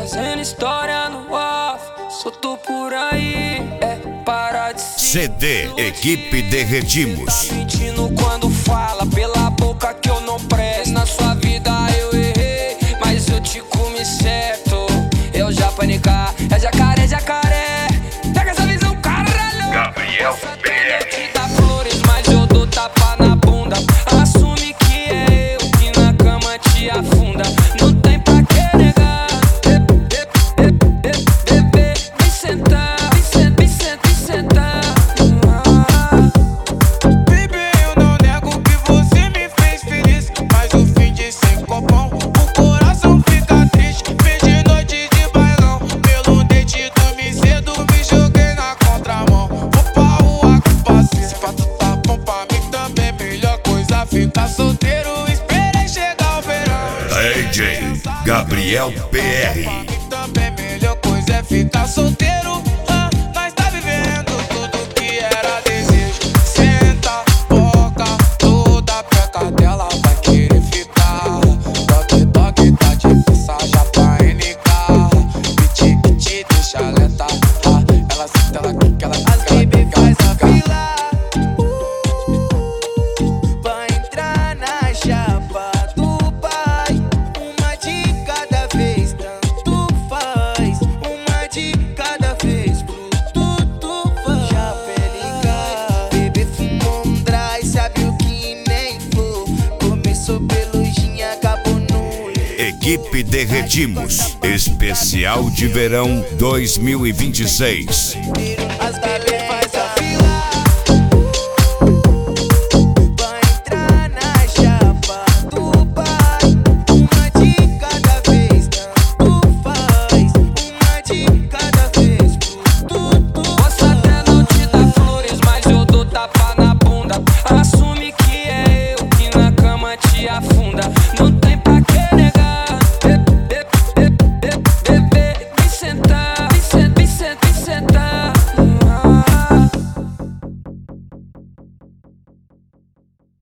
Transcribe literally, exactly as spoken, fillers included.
Fazendo história no off, solto por aí, é para de ser. C D Equipe Derretimos. Tá mentindo quando fala pela boca que eu não presto. Na sua vida eu errei, mas eu te comi certo. Eu já panicar, é jacaré, jacaré. Pega essa visão, caralho. Gabriel P R. Te dá flores, mas eu dou tapa na bunda. Assume que é eu que na cama te afunda. Não tem pra que negar. Bebê, vem sentar, vem sentar, vem sentar, vem sentar. Baby, eu não nego que você me fez feliz, mas o fim de sem copão, o coração fica triste. Fez de noite de bailão, pelo dente dormi cedo, me joguei na contramão. Vou pra rua com paciência, pra tu tá bom pra mim também. Melhor coisa ficar solteiro, esperei chegar o verão. D J Gabriel P R. Também melhor coisa é ficar solteiro. Ah, nós tá vivendo tudo que era desejo. Senta, boca, toda peca dela vai querer ficar. Toque, toque, tá de mensagem pra N K. Beat que te deixa lenta. Ah, ela senta, ela quica, ela quica, ela quica, ela quica. Vai entrar na chapa do pai. Uma de cada vez, tanto faz. Uma de cada vez, tudo faz. Chapa é ligar, bebê fumou um dry, sabe o que nem for. Começou pelo gin, acabou no Equipe Derretimos. Especial de verão dois mil e vinte e seis. as bebê faz a fila. Vai entrar na chapa do pai. Uma de cada vez, tanto faz. Uma de cada vez, tudo Posso até não te dar flores, mas eu dou tapa na bunda. Assume que é eu que na cama te afunda. Não